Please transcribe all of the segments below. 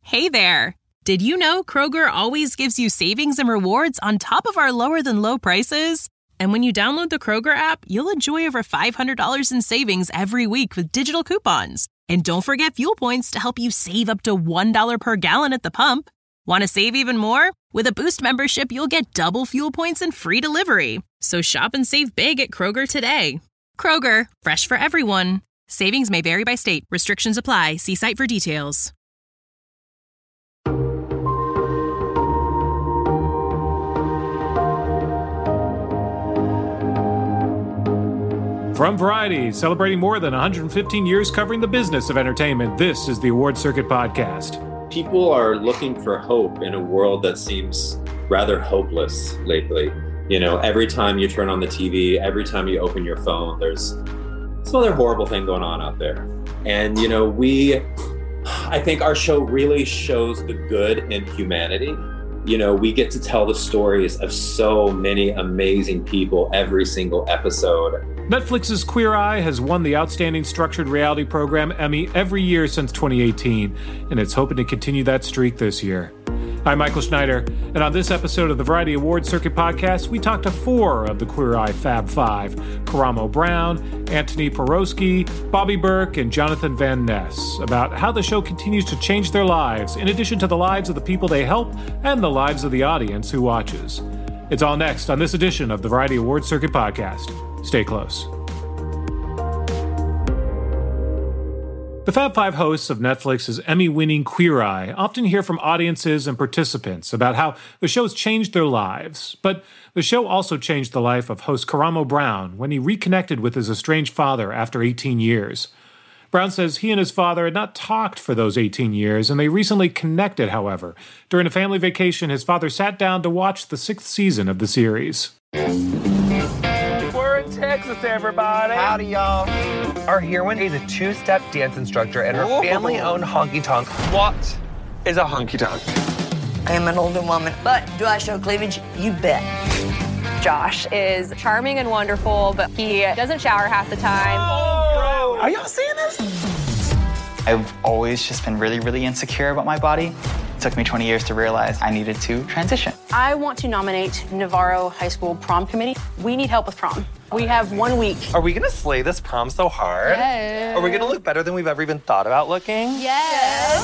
Hey there! Did you know Kroger always gives you savings and rewards on top of our lower-than-low prices? And when you download the Kroger app, you'll enjoy over $500 in savings every week with digital coupons. And don't forget fuel points to help you save up to $1 per gallon at the pump. Want to save even more? With a Boost membership, you'll get double fuel points and free delivery. So shop and save big at Kroger today. Kroger, fresh for everyone. Savings may vary by state. Restrictions apply. See site for details. From Variety, celebrating more than 115 years covering the business of entertainment, this is the Award Circuit Podcast. People are looking for hope in a world that seems rather hopeless lately. You know, every time you turn on the TV, every time you open your phone, there's some other horrible thing going on out there. And, you know, I think our show really shows the good in humanity. You know, we get to tell the stories of so many amazing people every single episode. Netflix's Queer Eye has won the Outstanding Structured Reality Program Emmy every year since 2018, and it's hoping to continue that streak this year. I'm Michael Schneider, and on this episode of the Variety Award Circuit Podcast, we talk to 4 of the Queer Eye Fab Five: Karamo Brown, Antoni Porowski, Bobby Berk, and Jonathan Van Ness, about how the show continues to change their lives, in addition to the lives of the people they help and the lives of the audience who watches. It's all next on this edition of the Variety Award Circuit Podcast. Stay close. The Fab Five hosts of Netflix's Emmy-winning Queer Eye often hear from audiences and participants about how the show's changed their lives. But the show also changed the life of host Karamo Brown when he reconnected with his estranged father after 18 years. Brown says he and his father had not talked for those 18 years, and they recently connected, however. During a family vacation, his father sat down to watch the 6th season of the series. We're in Texas, everybody. Howdy, y'all. Our heroine is a 2-step dance instructor at her family-owned honky-tonk. What is a honky-tonk? I am an older woman, but do I show cleavage? You bet. Josh is charming and wonderful, but he doesn't shower half the time. Oh, bro. Are y'all seeing this? I've always just been really, really insecure about my body. It took me 20 years to realize I needed to transition. I want to nominate Navarro High School Prom Committee. We need help with prom. We have 1 week. Are we gonna slay this prom so hard? Yes. Are we gonna look better than we've ever even thought about looking? Yes.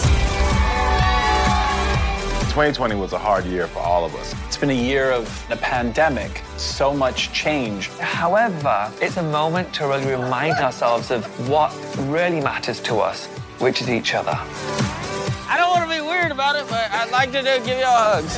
2020 was a hard year for all of us. It's been a year of the pandemic, so much change. However, it's a moment to really remind ourselves of what really matters to us, which is each other. I don't want to be weird about it, but I'd like to give you hugs.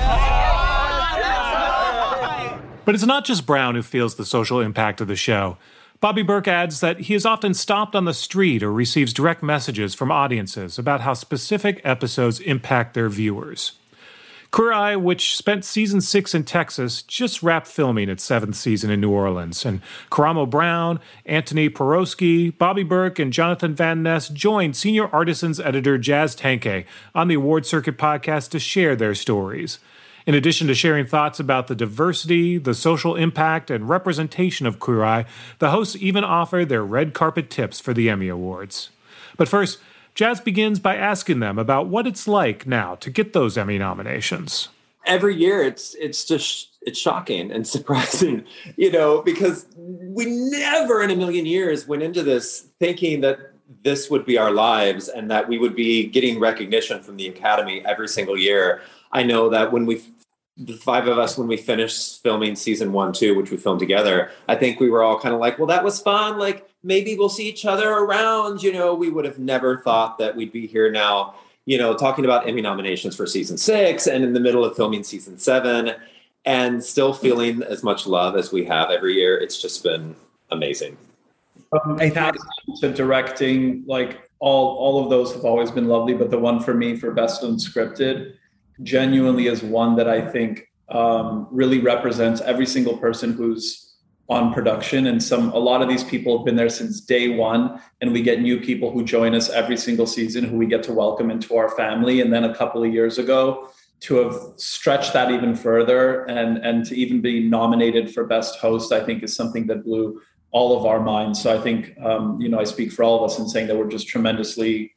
But it's not just Brown who feels the social impact of the show. Bobby Berk adds that he is often stopped on the street or receives direct messages from audiences about how specific episodes impact their viewers. Queer Eye, which spent season 6 in Texas, just wrapped filming its 7th season in New Orleans, and Karamo Brown, Antoni Porowski, Bobby Berk, and Jonathan Van Ness joined senior artisans editor Jazz Tangcay on the Award Circuit Podcast to share their stories. In addition to sharing thoughts about the diversity, the social impact, and representation of Queer Eye, the hosts even offered their red carpet tips for the Emmy Awards. But first, Jazz begins by asking them about what it's like now to get those Emmy nominations. Every year, it's shocking and surprising, you know, because we never in a million years went into this thinking that this would be our lives and that we would be getting recognition from the Academy every single year. I know that the 5 of us, when we finished filming season 1, 2, which we filmed together, I think we were all kind of like, well, that was fun. Like, maybe we'll see each other around. You know, we would have never thought that we'd be here now, you know, talking about Emmy nominations for season 6 and in the middle of filming season 7 and still feeling as much love as we have every year. It's just been amazing. I think to directing, like all of those have always been lovely, but the one for me for Best Unscripted genuinely is one that I think really represents every single person who's on production. And a lot of these people have been there since day one, and we get new people who join us every single season who we get to welcome into our family. And then a couple of years ago, to have stretched that even further and to even be nominated for Best Host, I think is something that blew all of our minds. So I think, I speak for all of us in saying that we're just tremendously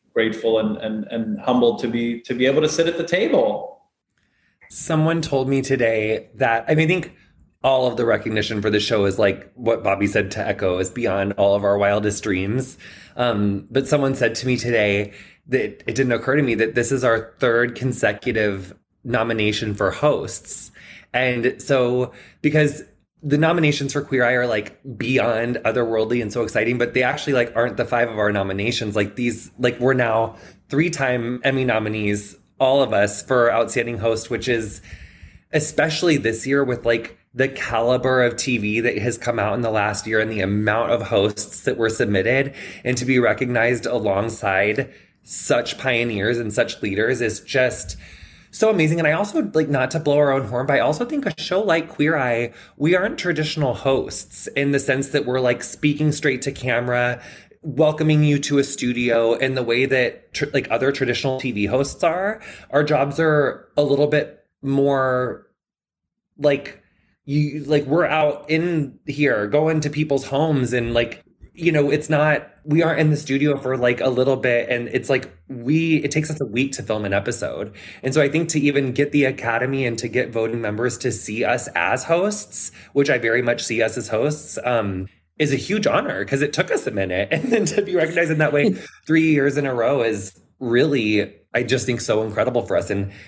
grateful and humbled to be able to sit at the table. Someone told me today that, I think all of the recognition for the show is like what Bobby said, to echo, is beyond all of our wildest dreams. But someone said to me today that it didn't occur to me that this is our third consecutive nomination for hosts. And so, because the nominations for Queer Eye are like beyond otherworldly and so exciting, but they actually like aren't the 5 of our nominations. Like these, like we're now 3-time Emmy nominees, all of us, for Outstanding Host, which is especially this year with like the caliber of TV that has come out in the last year and the amount of hosts that were submitted, and to be recognized alongside such pioneers and such leaders is just so amazing. And I also, like, not to blow our own horn, but I also think a show like Queer Eye, we aren't traditional hosts in the sense that we're like speaking straight to camera, welcoming you to a studio in the way that like other traditional TV hosts are. Our jobs are a little bit more like, we're out in here going to people's homes, and like, it's not, we aren't in the studio for like a little bit, and it's like it takes us a week to film an episode. And so I think to even get the Academy and to get voting members to see us as hosts, which I very much see us as hosts, is a huge honor, because it took us a minute. And then to be recognized in that way 3 years in a row is really, I just think, so incredible for us. And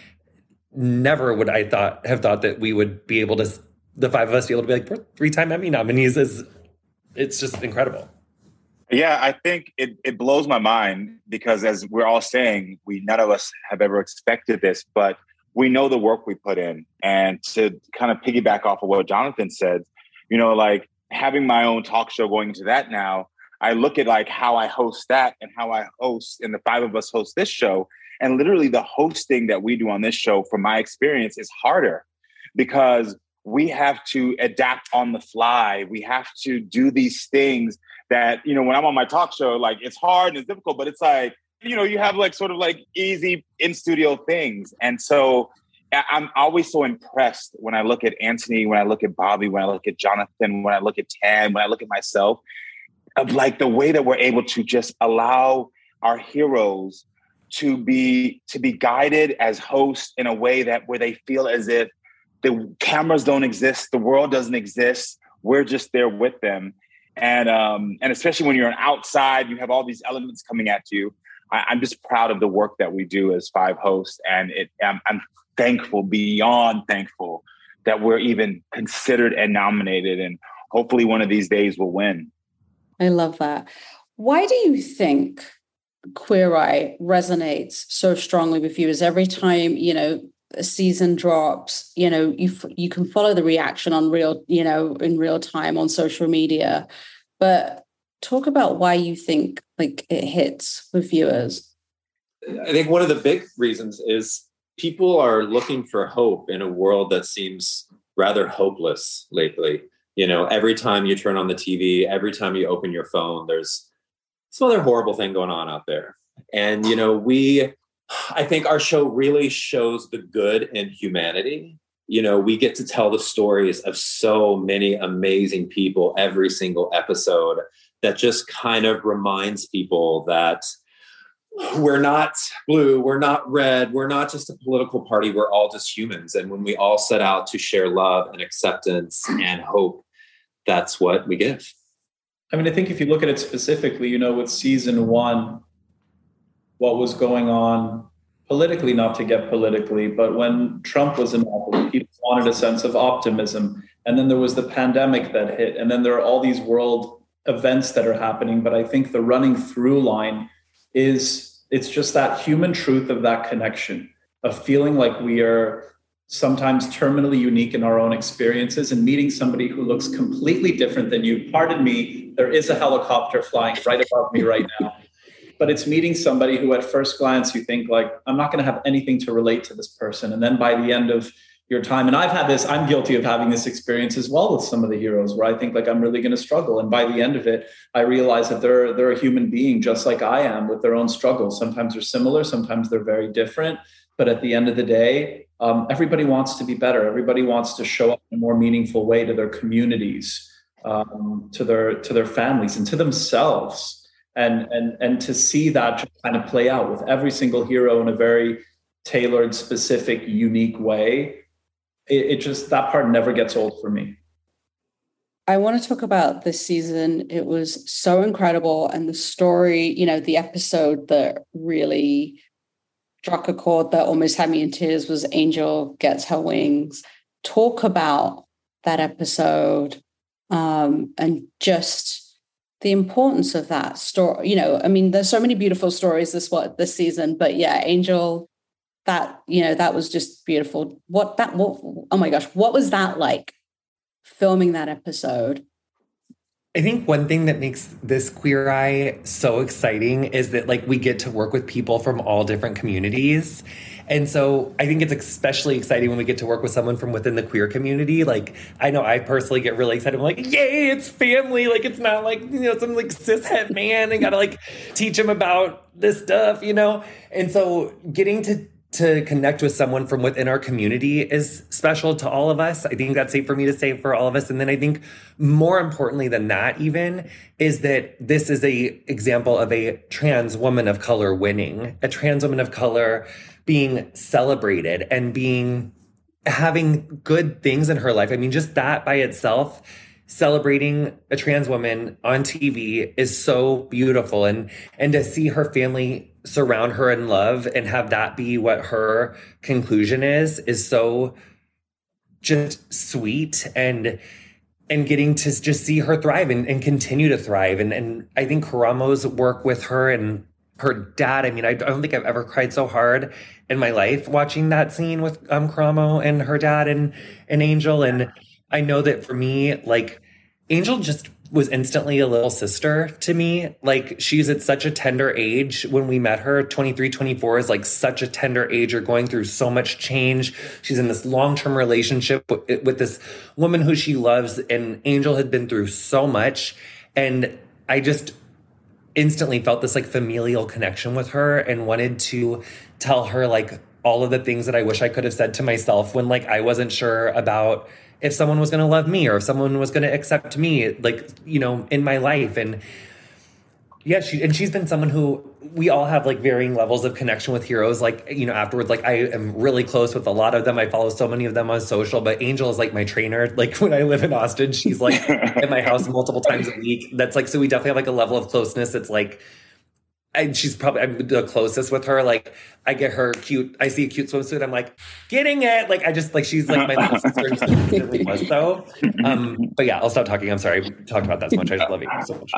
never would I have thought that we would be able to, the 5 of us, be able to be like, we're 3-time Emmy nominees. It's just incredible. Yeah, I think it blows my mind, because as we're all saying, none of us have ever expected this, but we know the work we put in. And to kind of piggyback off of what Jonathan said, like having my own talk show, going into that now, I look at like how I host that and how I host, and the 5 of us host this show. And literally the hosting that we do on this show, from my experience, is harder, because we have to adapt on the fly. We have to do these things that, when I'm on my talk show, like it's hard and it's difficult, but it's like, you have like sort of like easy in-studio things. And so I'm always so impressed when I look at Anthony, when I look at Bobby, when I look at Jonathan, when I look at Tan, when I look at myself, of like the way that we're able to just allow our heroes to be guided as hosts in a way that where they feel as if the cameras don't exist, the world doesn't exist, we're just there with them. And especially when you're outside, you have all these elements coming at you. I'm just proud of the work that we do as 5 hosts. And I'm thankful, beyond thankful, that we're even considered and nominated. And hopefully one of these days we'll win. I love that. Why do you think Queer Eye resonates so strongly with viewers? Every time, a season drops, you can follow the reaction on in real time on social media, but talk about why you think like it hits with viewers. I think one of the big reasons is people are looking for hope in a world that seems rather hopeless lately. Every time you turn on the TV, every time you open your phone, there's some other horrible thing going on out there. And, I think our show really shows the good in humanity. We get to tell the stories of so many amazing people every single episode that just kind of reminds people that we're not blue, we're not red, we're not just a political party, we're all just humans. And when we all set out to share love and acceptance and hope, that's what we give. I think if you look at it specifically, with season 1, what was going on politically, not to get politically, but when Trump was in office, people wanted a sense of optimism. And then there was the pandemic that hit. And then there are all these world events that are happening. But I think the running through line is, it's just that human truth of that connection, of feeling like we are sometimes terminally unique in our own experiences, and meeting somebody who looks completely different than you. Pardon me, there is a helicopter flying right above me right now. But it's meeting somebody who at first glance you think like, I'm not going to have anything to relate to this person. And then by the end of your time, and I'm guilty of having this experience as well with some of the heroes, where I think like I'm really going to struggle. And by the end of it, I realize that they're a human being just like I am, with their own struggles. Sometimes they're similar, sometimes they're very different. But at the end of the day, everybody wants to be better. Everybody wants to show up in a more meaningful way to their communities, to their families, and to themselves. And to see that just kind of play out with every single hero in a very tailored, specific, unique way, it just, that part never gets old for me. I want to talk about this season. It was so incredible. And the story, you know, the episode that really struck a chord that almost had me in tears was Angel Gets Her Wings. Talk about that episode and just the importance of that story. You know, I mean, there's so many beautiful stories this season, but yeah, Angel, that, you know, that was just beautiful. Oh my gosh, what was that like? Filming that episode? I think one thing that makes this Queer Eye so exciting is that like we get to work with people from all different communities. And so I think it's especially exciting when we get to work with someone from within the queer community. Like, I know I personally get really excited. I'm like, yay, it's family. Like, it's not like, you know, some like cishet man and gotta like teach him about this stuff, you know? And so getting to connect with someone from within our community is special to all of us. I think that's safe for me to say for all of us. And then I think more importantly than that even is that this is a example of a trans woman of color winning, a trans woman of color being celebrated and having good things in her life. I mean, just that by itself, celebrating a trans woman on TV is so beautiful. And to see her family surround her in love and have that be what her conclusion is so just sweet, and getting to just see her thrive and continue to thrive. And I think Karamo's work with her and her dad, I mean, I don't think I've ever cried so hard in my life watching that scene with Karamo and her dad and Angel. And I know that for me, like, Angel just was instantly a little sister to me. Like, she's at such a tender age. When we met her, 23, 24 is like such a tender age. You're going through so much change. She's in this long-term relationship with this woman who she loves. And Angel had been through so much. And I just instantly felt this like familial connection with her and wanted to tell her like all of the things that I wish I could have said to myself when like I wasn't sure about if someone was going to love me or if someone was going to accept me, like, you know, in my life. And yeah, she's been someone who we all have like varying levels of connection with heroes. Like, you know, afterwards, like I am really close with a lot of them. I follow so many of them on social, but Angel is like my trainer. Like when I live in Austin, she's like at my house multiple times a week. That's like, so we definitely have like a level of closeness. It's like, she's probably, I'm the closest with her. Like I get her cute, I see a cute swimsuit, I'm like, getting it. Like I just like, she's like my little sister. Just really was so. But yeah, I'll stop talking. I'm sorry. We talked about that so much. I just love you so much.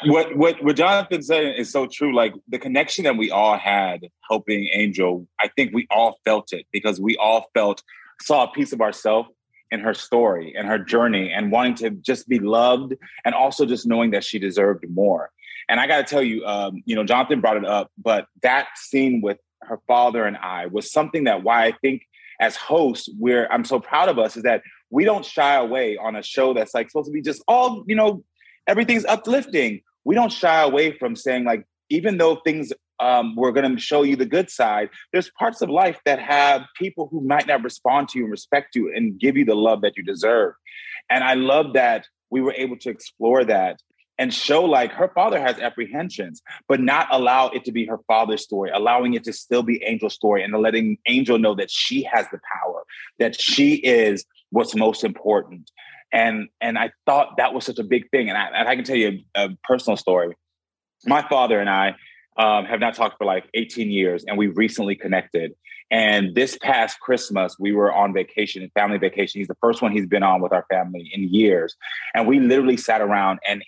What Jonathan said is so true. Like the connection that we all had helping Angel, I think we all felt it because we all saw a piece of ourselves in her story and her journey and wanting to just be loved and also just knowing that she deserved more. And I got to tell you, you know, Jonathan brought it up, but that scene with her father and I was something that why I think as hosts, I'm so proud of us is that we don't shy away on a show that's like supposed to be just all, you know, everything's uplifting. We don't shy away from saying like, even though things, we're going to show you the good side, there's parts of life that have people who might not respond to you and respect you and give you the love that you deserve. And I love that we were able to explore that and show like her father has apprehensions, but not allow it to be her father's story, allowing it to still be Angel's story and letting Angel know that she has the power, that she is what's most important. And I thought that was such a big thing. And I can tell you a personal story. My father and I have not talked for like 18 years and we recently connected. And this past Christmas, we were on vacation, family vacation. He's the first one he's been on with our family in years. And we literally sat around and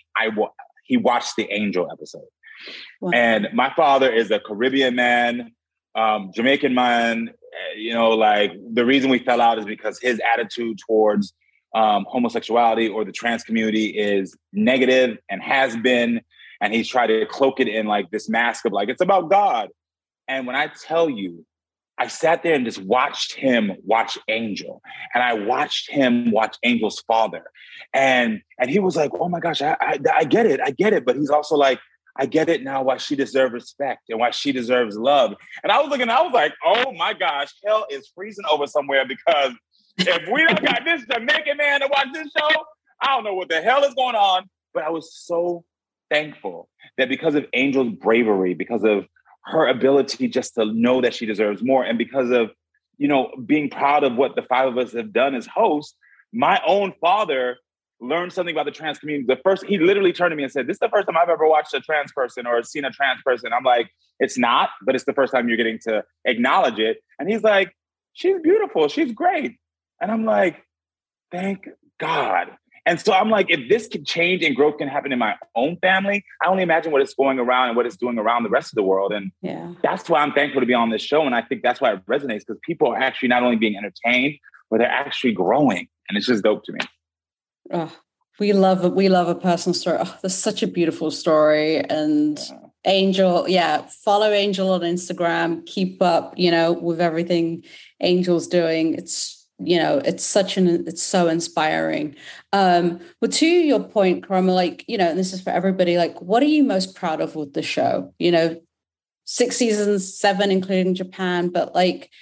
he watched the Angel episode. Wow. And my father is a Caribbean man, Jamaican man. You know, like the reason we fell out is because his attitude towards homosexuality or the trans community is negative and has been. And he's tried to cloak it in like this mask of like, it's about God. And when I tell you, I sat there and just watched him watch Angel. And I watched him watch Angel's father. And he was like, oh my gosh, I get it. I get it. But he's also like, I get it now why she deserves respect and why she deserves love. And I was looking, I was like, oh my gosh, hell is freezing over somewhere because if we don't got this Jamaican man to watch this show, I don't know what the hell is going on. But I was so thankful that because of Angel's bravery, because of her ability just to know that she deserves more, and because of, you know, being proud of what the five of us have done as hosts, my own father learned something about the trans community. He literally turned to me and said, "This is the first time I've ever watched a trans person or seen a trans person." I'm like, "It's not, but it's the first time you're getting to acknowledge it." And he's like, "She's beautiful. She's great." And I'm like, thank God. And so I'm like, if this can change and growth can happen in my own family, I only imagine what it's going around and what it's doing around the rest of the world. And that's why I'm thankful to be on this show. And I think that's why it resonates, because people are actually not only being entertained, but they're actually growing. And it's just dope to me. Oh, we love it. We love a personal story. Oh, that's such a beautiful story. And Angel, follow Angel on Instagram. Keep up, with everything Angel's doing. It's it's so inspiring. Well, to your point, Karamo, and this is for everybody, what are you most proud of with the show? 6 seasons, 7, including Japan, but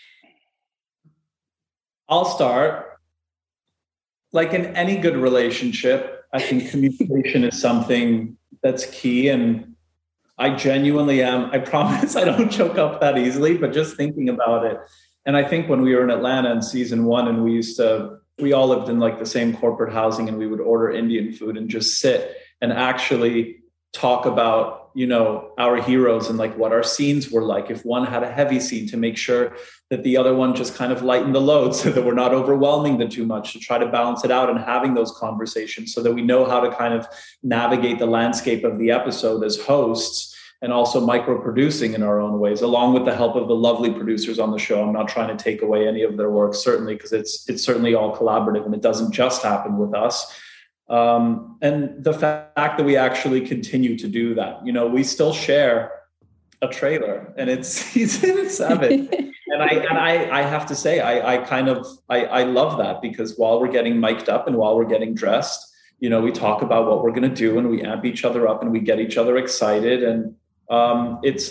I'll start. Like in any good relationship, I think communication is something that's key. And I genuinely am. I promise I don't choke up that easily, but just thinking about it. And I think when we were in Atlanta in season 1, and we all lived in the same corporate housing, and we would order Indian food and just sit and actually talk about, our heroes and what our scenes were like. If one had a heavy scene, to make sure that the other one just kind of lightened the load so that we're not overwhelming them too much, to try to balance it out and having those conversations so that we know how to kind of navigate the landscape of the episode as hosts, and also micro-producing in our own ways, along with the help of the lovely producers on the show. I'm not trying to take away any of their work, certainly, because it's certainly all collaborative, and it doesn't just happen with us. And the fact that we actually continue to do that, we still share a trailer, and it's season 7. And I have to say, I love that, because while we're getting mic'd up and while we're getting dressed, we talk about what we're going to do, and we amp each other up, and we get each other excited. And it's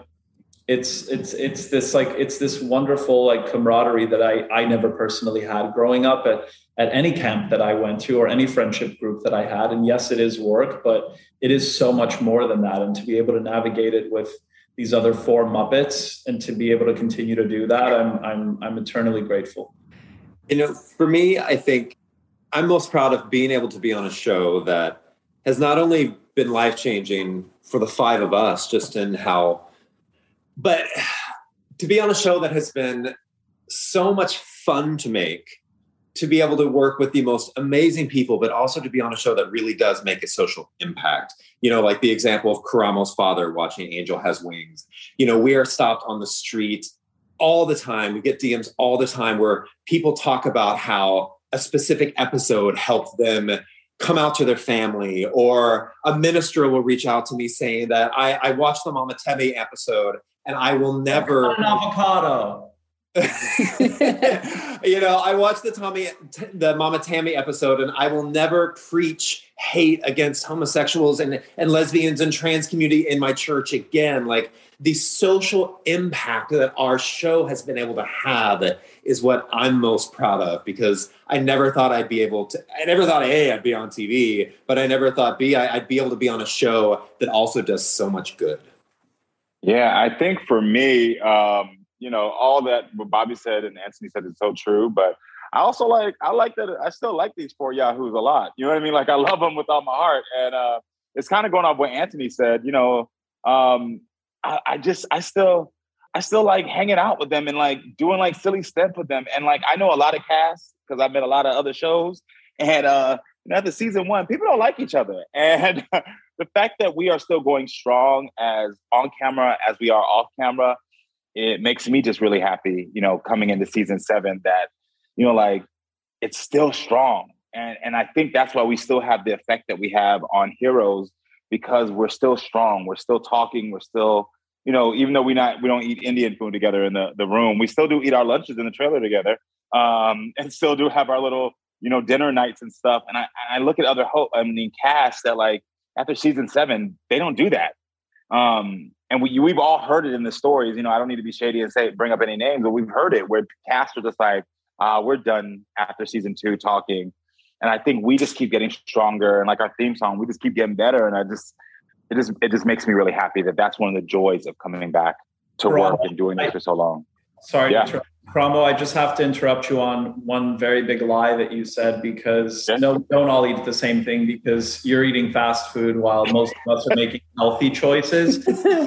this wonderful camaraderie that I never personally had growing up at any camp that I went to, or any friendship group that I had. And yes, it is work, but it is so much more than that. And to be able to navigate it with these other 4 Muppets, and to be able to continue to do that, I'm eternally grateful. For me, I think I'm most proud of being able to be on a show that has not only been life-changing for the 5 of us, just in how, but to be on a show that has been so much fun to make, to be able to work with the most amazing people, but also to be on a show that really does make a social impact. Like the example of Karamo's father watching Angel Has Wings. We are stopped on the street all the time. We get DMs all the time where people talk about how a specific episode helped them come out to their family, or a minister will reach out to me saying that I watched the Mama Temi episode and I will never... An avocado. I watched the Mama Tammy episode, and I will never preach hate against homosexuals and lesbians and trans community in my church again. The social impact that our show has been able to have is what I'm most proud of, because I never thought I'd be able to, I never thought A, I'd be on TV, but I never thought B, I'd be able to be on a show that also does so much good. Yeah, I think for me, all that what Bobby said and Anthony said is so true, but I also I still like these 4 Yahoos a lot. You know what I mean? I love them with all my heart. And it's kind of going off what Anthony said, I still like hanging out with them and doing silly stuff with them. And I know a lot of casts, because I've met a lot of other shows, and after season 1, people don't like each other. And the fact that we are still going strong as on camera as we are off camera, it makes me just really happy, coming into season 7, that, it's still strong. And I think that's why we still have the effect that we have on Heroes, because we're still strong. We're still talking. We're still, even though we don't eat Indian food together in the room, we still do eat our lunches in the trailer together, and still do have our little, dinner nights and stuff. And I look at other casts that after season 7, they don't do that. And we've all heard it in the stories. I don't need to be shady and bring up any names, but we've heard it where casts are just we're done after season 2 talking. And I think we just keep getting stronger. And our theme song, we just keep getting better. And it just makes me really happy that that's one of the joys of coming back to work and doing this for so long. Sorry, Cromwell, I just have to interrupt you on one very big lie that you said, because no, don't all eat the same thing, because you're eating fast food while most of us are making healthy choices.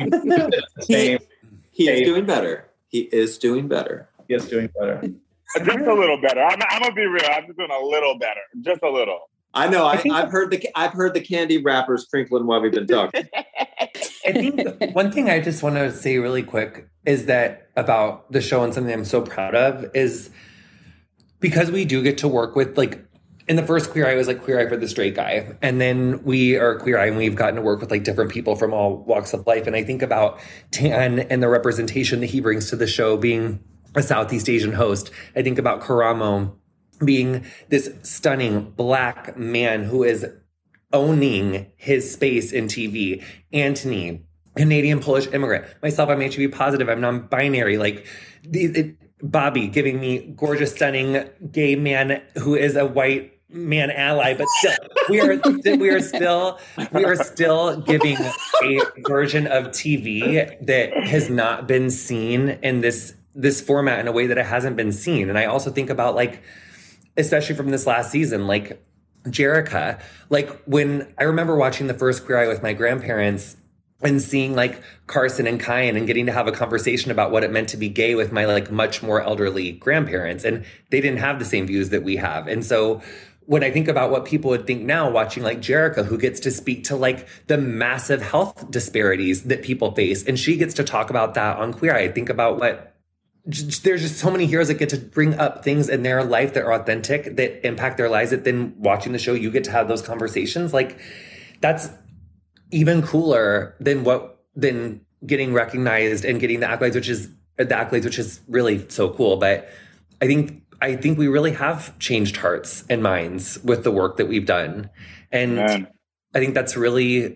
He is doing better. He is doing better. He is doing better. Just a little better. I'm gonna be real. I'm just doing a little better. Just a little. I know. I've heard the candy wrappers crinkling while we've been talking. I think one thing I just want to say really quick is that about the show, and something I'm so proud of, is because we do get to work with, like, in the first Queer Eye, it was like Queer Eye for the straight guy. And then we are Queer Eye, and we've gotten to work with like different people from all walks of life. And I think about Tan and the representation that he brings to the show, being a Southeast Asian host. I think about Karamo being this stunning Black man who is owning his space in TV. Anthony, Canadian Polish immigrant. Myself, I'm HIV positive. I'm non-binary. Like, Bobby giving me gorgeous, stunning gay man who is a white man ally, but still, we are still giving a version of TV that has not been seen in this format in a way that it hasn't been seen. And I also think about, like, especially from this last season, like Jerrica, like when I remember watching the first Queer Eye with my grandparents and seeing like Carson and Kyan and getting to have a conversation about what it meant to be gay with my like much more elderly grandparents. And they didn't have the same views that we have. And so when I think about what people would think now watching like Jerrica, who gets to speak to like the massive health disparities that people face, and she gets to talk about that on Queer Eye, I think about what there's just so many heroes that get to bring up things in their life that are authentic, that impact their lives, that then watching the show, you get to have those conversations. Like, that's even cooler than getting recognized and getting the accolades, which is really so cool. But I think we really have changed hearts and minds with the work that we've done. And I think that's really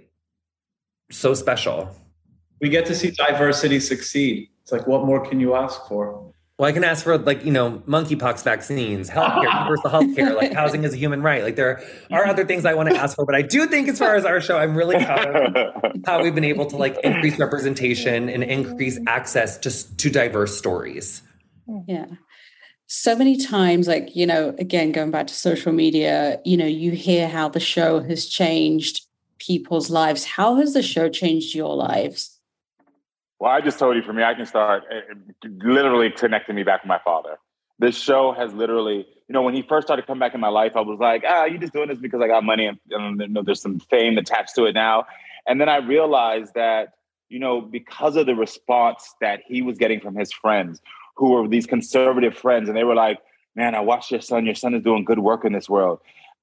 so special. We get to see diversity succeed. It's like, what more can you ask for? Well, I can ask for, like, monkeypox vaccines, healthcare, universal healthcare, like housing is a human right. Like, there are other things I want to ask for, but I do think as far as our show, I'm really proud of how we've been able to like increase representation and increase access to diverse stories. Yeah. So many times, like, again, going back to social media, you hear how the show has changed people's lives. How has the show changed your lives? Well, I just told you, for me, I can start literally connecting me back with my father. This show has literally, when he first started coming back in my life, I was like, you're just doing this because I got money and there's some fame attached to it now. And then I realized that, because of the response that he was getting from his friends, who were these conservative friends, and they were like, man, I watched your son is doing good work in this world.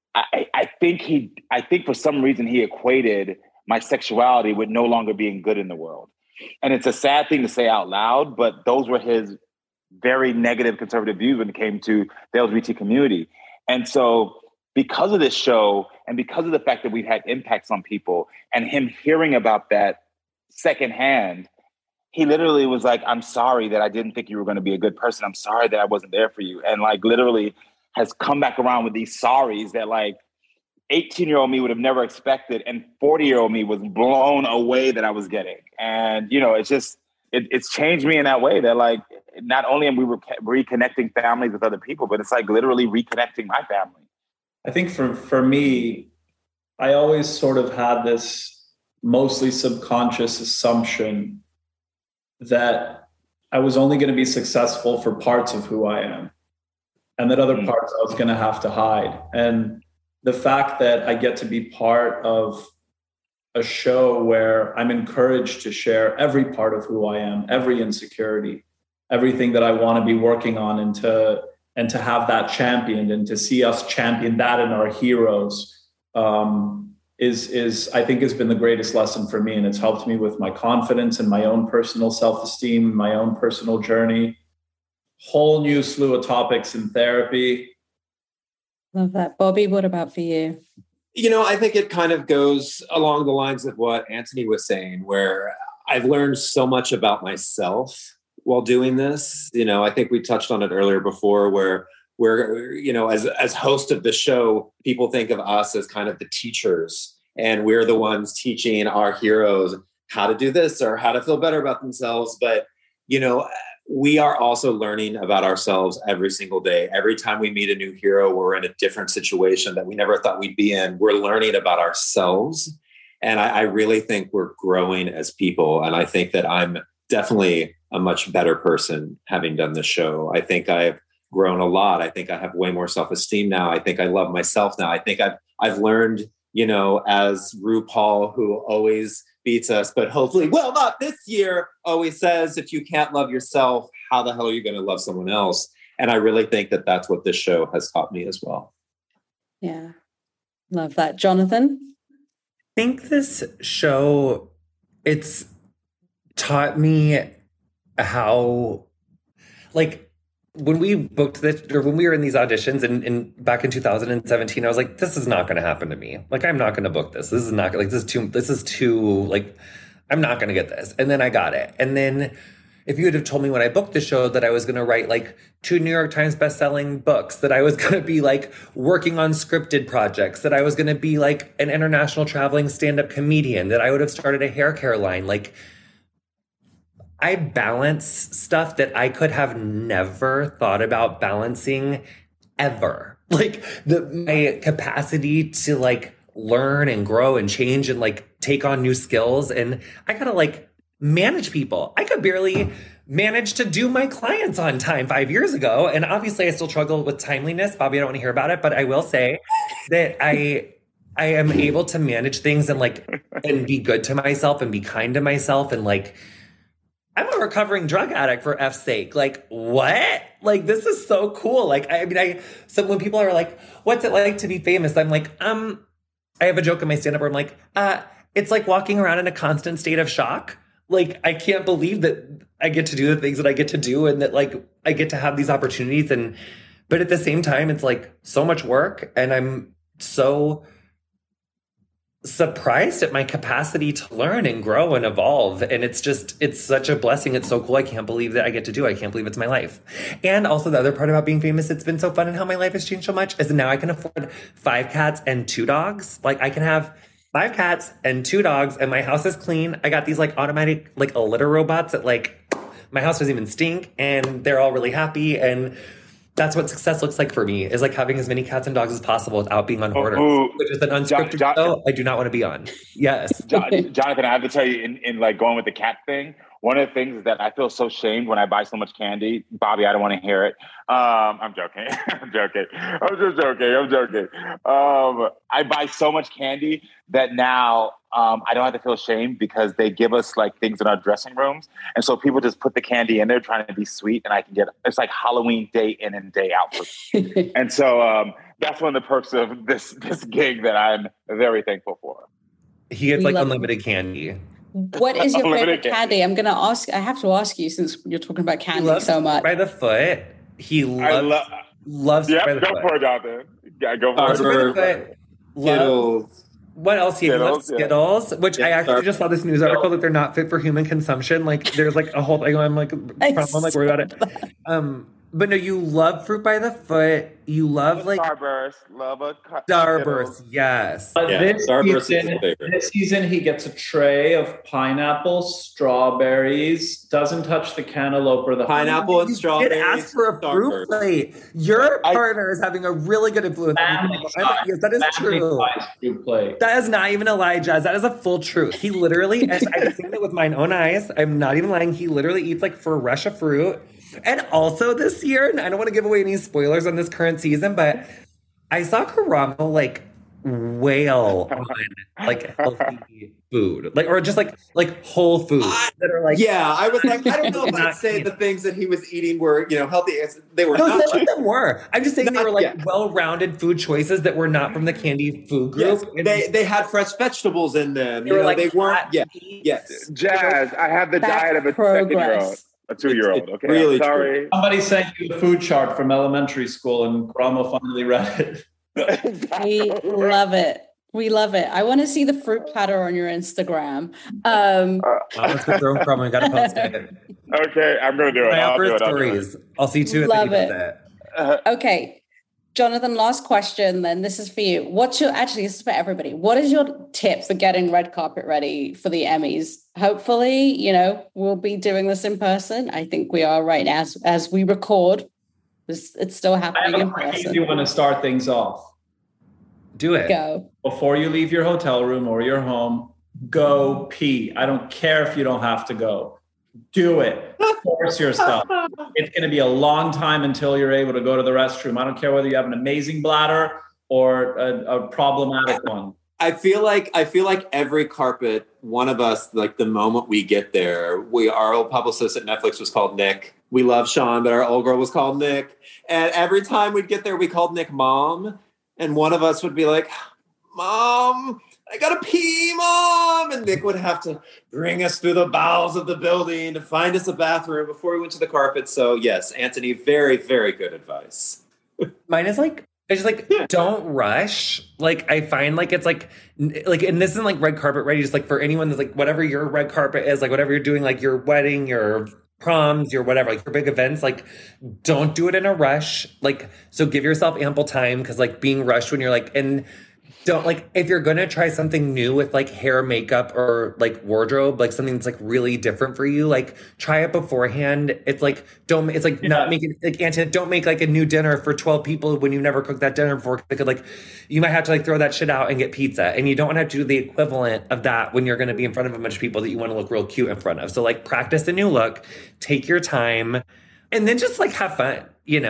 I think for some reason he equated my sexuality with no longer being good in the world. And it's a sad thing to say out loud, but those were his very negative conservative views when it came to the LGBT community. And so because of this show and because of the fact that we've had impacts on people and him hearing about that secondhand, he literally was like, I'm sorry that I didn't think you were going to be a good person. I'm sorry that I wasn't there for you. And like literally has come back around with these sorries that like 18-year-old me would have never expected, and 40-year-old me was blown away that I was getting. And, it's just, it's changed me in that way that like, not only am we reconnecting families with other people, but it's like literally reconnecting my family. I think for me, I always sort of had this mostly subconscious assumption that I was only going to be successful for parts of who I am, and that other parts I was going to have to hide. And the fact that I get to be part of a show where I'm encouraged to share every part of who I am, every insecurity, everything that I want to be working on, and to have that championed, and to see us champion that in our heroes is I think has been the greatest lesson for me. And it's helped me with my confidence and my own personal self-esteem, my own personal journey, whole new slew of topics in therapy. Love that. Bobby, what about for you? I think it kind of goes along the lines of what Anthony was saying, where I've learned so much about myself while doing this. I think we touched on it earlier before, where as host of the show, people think of us as kind of the teachers and we're the ones teaching our heroes how to do this or how to feel better about themselves. But, you know, we are also learning about ourselves every single day. Every time we meet a new hero, we're in a different situation that we never thought we'd be in. We're learning about ourselves. And I really think we're growing as people. And I think that I'm definitely a much better person having done this show. I think I've grown a lot. I think I have way more self-esteem now. I think I love myself now. I think I've learned, you know, as RuPaul, who always beats us, but hopefully, well, not this year, always says, if you can't love yourself, how the hell are you going to love someone else? And I really think that that's what this show has taught me as well. Yeah. Love that. Jonathan? I think this show, it's taught me how, like, when we booked this, or when we were in these auditions and back in 2017, I was like, this is not going to happen to me. Like, I'm not going to book this. This is not like, this is too, like, I'm not going to get this. And then I got it. And then if you would have told me when I booked the show that I was going to write like 2 New York Times bestselling books, that I was going to be like working on scripted projects, that I was going to be like an international traveling stand-up comedian, that I would have started a hair care line, like, I balance stuff that I could have never thought about balancing ever. Like my capacity to like learn and grow and change and like take on new skills. And I gotta like manage people. I could barely manage to do my clients on time 5 years ago. And obviously I still struggle with timeliness. Bobby, I don't want to hear about it, but I will say that I am able to manage things and like, and be good to myself and be kind to myself and like, I'm a recovering drug addict, for F's sake. Like, what? Like, this is so cool. Like, so when people are like, what's it like to be famous? I'm like, I have a joke in my stand-up where I'm like, it's like walking around in a constant state of shock. Like, I can't believe that I get to do the things that I get to do and that, like, I get to have these opportunities. But at the same time, it's like so much work. And I'm so surprised at my capacity to learn and grow and evolve. And it's such a blessing. It's so cool. I can't believe that I get to do it. I can't believe it's my life. And also the other part about being famous, it's been so fun and how my life has changed so much, is that now I can afford 5 cats and 2 dogs. Like, I can have 5 cats and 2 dogs and my house is clean. I got these like automatic like litter robots that like my house doesn't even stink and they're all really happy. And that's what success looks like for me, is like having as many cats and dogs as possible without being on Hoarders, which is an unscripted show I do not want to be on. Yes. Jonathan, I have to tell you, in like going with the cat thing, one of the things is that I feel so shamed when I buy so much candy. Bobby, I don't want to hear it. I'm joking. I'm joking. I buy so much candy that now I don't have to feel ashamed because they give us like things in our dressing rooms. And so people just put the candy in there trying to be sweet, and I can get, it's like Halloween day in and day out for me. And so that's one of the perks of this gig that I'm very thankful for. He gets like unlimited candy. What is your favorite candy? I have to ask you, since you're talking about candy so much. By the foot. He loves yeah, by the foot. Go for it, Jonathan. Yeah, go for it. Skittles. What else? He loves Skittles, which I actually just saw this news article that they're not fit for human consumption. Like, there's like a whole thing. I'm like worried about it. But no, you love Fruit by the Foot. You love like Starburst. Love a Starburst. Yes. This season, he gets a tray of pineapples, strawberries. Doesn't touch the cantaloupe or the pineapple and strawberries. You did ask for a fruit plate. Your partner is having a really good influence. Yes, that is true. That is not even a lie, Jazz. That is a full truth. He literally, and I've seen it with my own eyes. I'm not even lying. He literally eats like fresh fruit. And also this year, and I don't want to give away any spoilers on this current season, but I saw Karamo like wail on like healthy food, like, or just like whole foods that are like. Yeah, I was like, I don't know if I'd say the things that he was eating were, healthy. They were. No, some of them were. I'm just saying they were like well-rounded food choices that were not from the candy food group. Yes, they had fresh vegetables in them. They were like they weren't. Yes, Jazz. I have the diet of a 2-year-old. A 2-year-old. Okay, really sorry. True. Somebody sent you the food chart from elementary school, and Karamo finally read it. We love it. We love it. I want to see the fruit platter on your Instagram. Let's go throw Karamo. I got to post it. Okay, I'm going to do it. I'll do it. I'll see 2 love it. Okay. Jonathan, last question then. This is for you. This is for everybody. What is your tip for getting red carpet ready for the Emmys? Hopefully, we'll be doing this in person. I think we are right now as we record. It's still happening in person. If you want to start things off, do it. Go. Before you leave your hotel room or your home, go pee. I don't care if you don't have to go. Do it. Force yourself. It's going to be a long time until you're able to go to the restroom. I don't care whether you have an amazing bladder or a problematic one. I feel like every carpet, one of us, like the moment we get there, our old publicist at Netflix was called Nick. We love Sean, but our old girl was called Nick. And every time we'd get there, we called Nick Mom. And one of us would be like, Mom, I gotta pee, Mom. And Nick would have to bring us through the bowels of the building to find us a bathroom before we went to the carpet. So yes, Anthony, very, very good advice. Mine is don't rush. Like, I find it's like, and this isn't like red carpet ready, just like for anyone that's like, whatever your red carpet is, like whatever you're doing, like your wedding, your proms, your whatever, like your big events, like don't do it in a rush. Like, so give yourself ample time, because like being rushed when you're like, and don't like, if you're going to try something new with like hair, makeup, or like wardrobe, like something that's like really different for you, like try it beforehand. It's like, don't make like a new dinner for 12 people when you've never cooked that dinner before. Because like, you might have to like throw that shit out and get pizza. And you don't want to have to do the equivalent of that when you're going to be in front of a bunch of people that you want to look real cute in front of. So like practice a new look, take your time, and then just like have fun,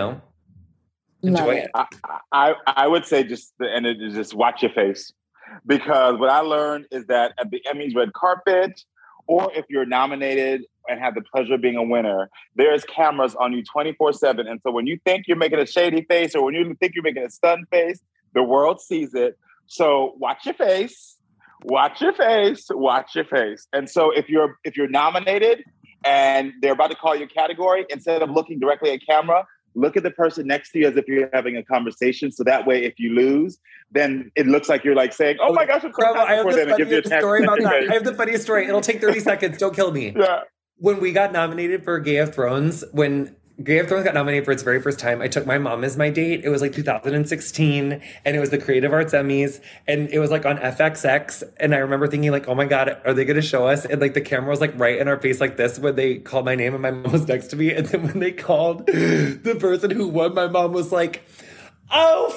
Enjoy it. I would say just watch your face, because what I learned is that at the Emmys red carpet, or if you're nominated and have the pleasure of being a winner, there's cameras on you 24/7. And so when you think you're making a shady face, or when you think you're making a stunned face, the world sees it. So watch your face, watch your face, watch your face. And so if you're nominated and they're about to call your category, instead of looking directly at camera, look at the person next to you as if you're having a conversation. So that way, if you lose, then it looks like you're like saying, "Oh my gosh, I have the funniest story about that. I have the funniest story. It'll take 30 seconds. Don't kill me." Yeah. When we got nominated for Game of Thrones, when Game of Thrones got nominated for its very first time, I took my mom as my date. It was like 2016, and it was the Creative Arts Emmys, and it was like on FXX. And I remember thinking like, oh my God, are they going to show us? And like the camera was like right in our face like this when they called my name, and my mom was next to me. And then when they called the person who won, my mom was like, oh,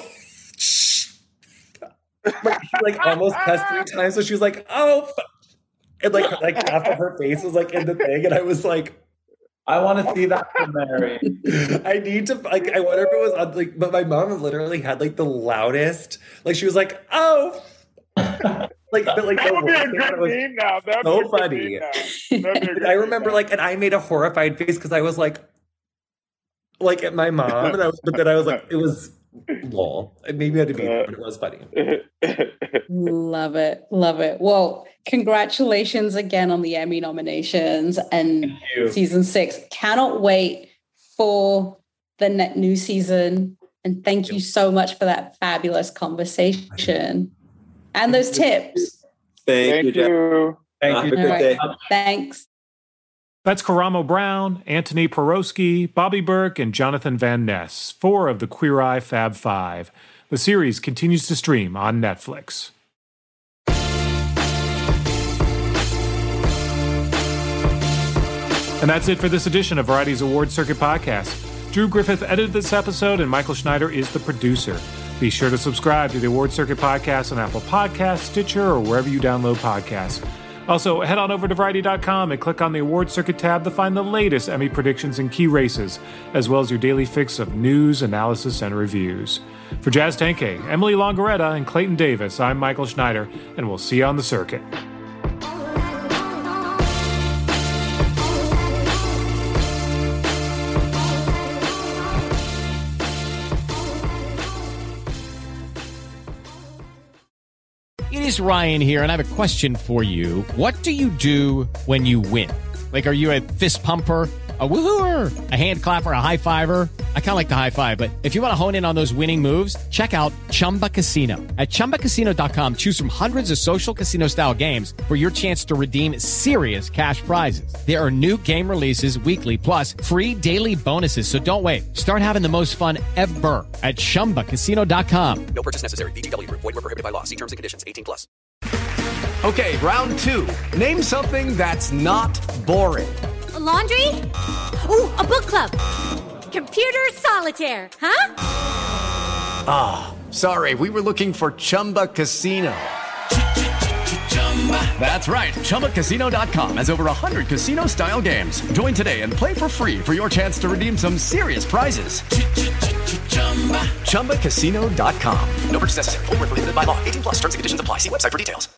like almost cussed 3 times. So she was like, oh, and like half of her face was like in the thing. And I was like, I want to see that from Mary. I need to, like, I wonder if it was on, like, but my mom literally had, like, the loudest, like, she was like, oh, like, but, like, that would be a good meme now. That would so funny. I remember, like, and I made a horrified face because I was like at my mom, and but then I was like, it was lol. Maybe I had to be there, but it was funny. Love it. Love it. Well, congratulations again on the Emmy nominations and season 6. Cannot wait for the new season. And thank you so much for that fabulous conversation and those tips. Thank you. Thank you. Have a good day. Thanks. That's Karamo Brown, Anthony Porowski, Bobby Burke, and Jonathan Van Ness, 4 of the Queer Eye Fab 5. The series continues to stream on Netflix. And that's it for this edition of Variety's Award Circuit Podcast. Drew Griffith edited this episode, and Michael Schneider is the producer. Be sure to subscribe to the Award Circuit Podcast on Apple Podcasts, Stitcher, or wherever you download podcasts. Also, head on over to Variety.com and click on the Award Circuit tab to find the latest Emmy predictions and key races, as well as your daily fix of news, analysis, and reviews. For Jazz Tangcay, Emily Longaretta, and Clayton Davis, I'm Michael Schneider, and we'll see you on the circuit. It is Ryan here, and I have a question for you. What do you do when you win? Like, are you a fist pumper? A woohooer, a hand clapper, a high fiver. I kind of like the high five, but if you want to hone in on those winning moves, check out Chumba Casino. At ChumbaCasino.com, choose from hundreds of social casino style games for your chance to redeem serious cash prizes. There are new game releases weekly, plus free daily bonuses. So don't wait. Start having the most fun ever at ChumbaCasino.com. No purchase necessary. VGW Group. Void where prohibited by law. See terms and conditions. 18+. Okay, round two. Name something that's not boring. A laundry? Ooh, a book club. Computer solitaire, huh? Ah, sorry. We were looking for Chumba Casino. That's right. ChumbaCasino.com has over 100 casino-style games. Join today and play for free for your chance to redeem some serious prizes. ChumbaCasino.com. No purchase necessary. Void where prohibited by law. 18+. Terms and conditions apply. See website for details.